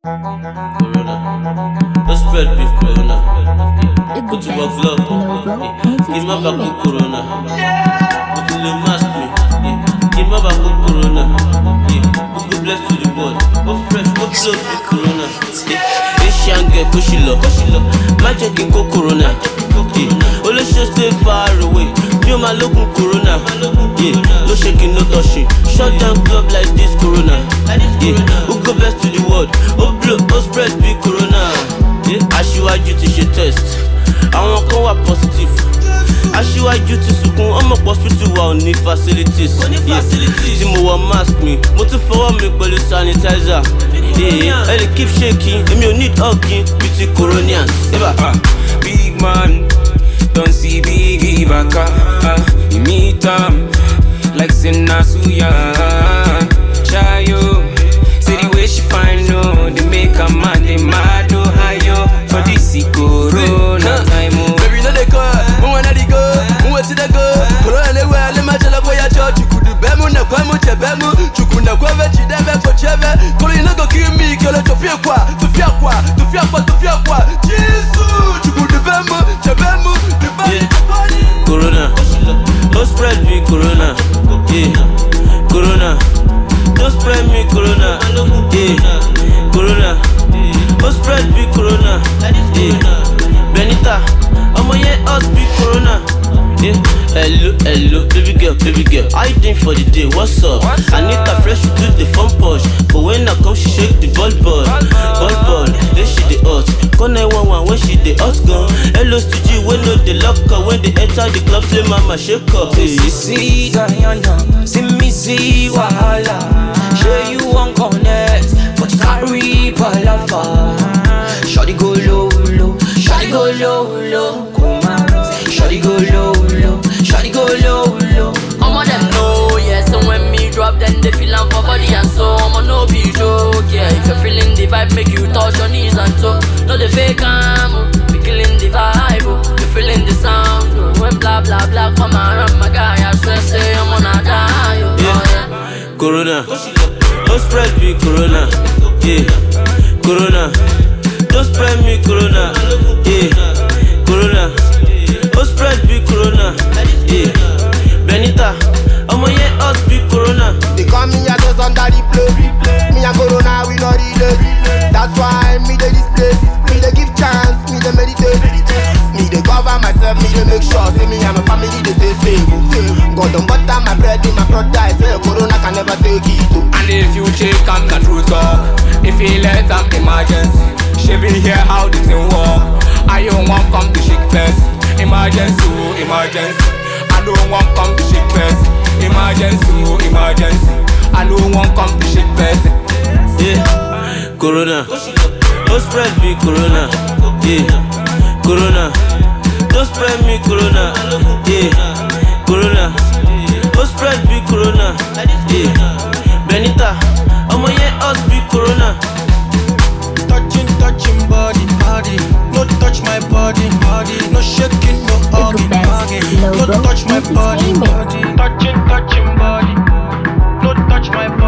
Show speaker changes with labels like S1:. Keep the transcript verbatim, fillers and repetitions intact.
S1: Corona. Don't spread with Corona. Put your work glove. Give my back with Corona. Put the mask me. Give my back with Corona. Who go bless to the world? Go fresh, go close with Corona. Asian girl, push it low. Magic go Corona. Only show stay far away. You my local Corona. No shaking, no touching. Shut down club like this Corona. Who go best to the world? Oh blow, oh spread big Corona. Aṣíwájú ti ṣe test. Àwọn kan wà positive. Aṣíwájú ti sunkún. Ọmọ hospital wa ò ní facilities. Tí mo wọ mask mi, mo tún fọwọ́ mi pẹ̀lú sanitizer. Ẹ lè keep shaking, èmi ò need hugging bí ti Coronians.
S2: Big man, don't see big Ibaka. Uh, you meet them like Sinasuya. Chayo, say the way she find no, they make a man they mad oh hayo for this Corona time. Oh.
S3: Baby no they call, who wanna they go, who want to go? Corona they wear, let my chala boy a church. You could do bemu na kwa mu chebemu, chuku na kwa ve chideve ko cheve. Corona no go kill me, kilo tofia kwa, tofia kwa, tofia kwa, tofia kwa. Jesus, chuku do bemu, chebemu, the body.
S1: Corona, don't spread me Corona. Yeah, Corona, don't spread me Corona. Yeah, Corona, don't spread me Corona. Yeah, Benita, I'm on your us big Corona. Yeah, hello, hello, baby girl, baby girl. How you doing for the day? What's up? I need a fresh to the phone push, but when I come, she shake the ball ball, ball ball. Then she the hot. Call nine one one when she the hot gone. Hello to G when no the lock her. When they enter the club, say mama shake up.
S2: Hey. See Diana, see me see Wahala. Sure you won't connect, but you carry palava. Shawty go low low, shawty go low low. Shawty go low low, shawty go low low.
S4: All of them know, yeah. So when me drop, then they feel am for body and soul. I'ma no be joke, yeah. If you're feeling the vibe, make you touch your knees and toe. No the fake am, be killing the vibe, oh. You feeling the sound, oh. When blah blah blah come around, my guy, I swear say I'm gonna die, oh.
S1: Yeah.
S4: Yeah.
S1: Corona, don't spread me Corona. Yeah, Corona, don't spread me Corona. Yeah, Corona, don't spread me Corona. Yeah, Benita, I'm on your us big Corona.
S3: They call me a ghost under the play. Me and Corona, we not relate. That's why me they display. Me they give chance, me they meditate. Me they cover myself, me they make sure. Say me and my family they stay safe. God don't butter my bread in my brother. I say Corona can never take it.
S2: And if you check, I'm the truth talk. If he let them emergency, she be here how the thing walk. I don't want come to shake first. Emergency, emergency. I don't want come to shake first. Emergency, emergency. I don't want come to shake first.
S1: Yeah, Corona, don't spread me Corona. Yeah, Corona, don't spread me Corona. Yeah, Corona, don't spread me Corona. Yeah, Benita, I'm on your us big Corona.
S3: Touching, touching body, body. No touch my body, body. No shaking, no hugging, hugging. No touch my body, body. Touching, touching body. No touch my body.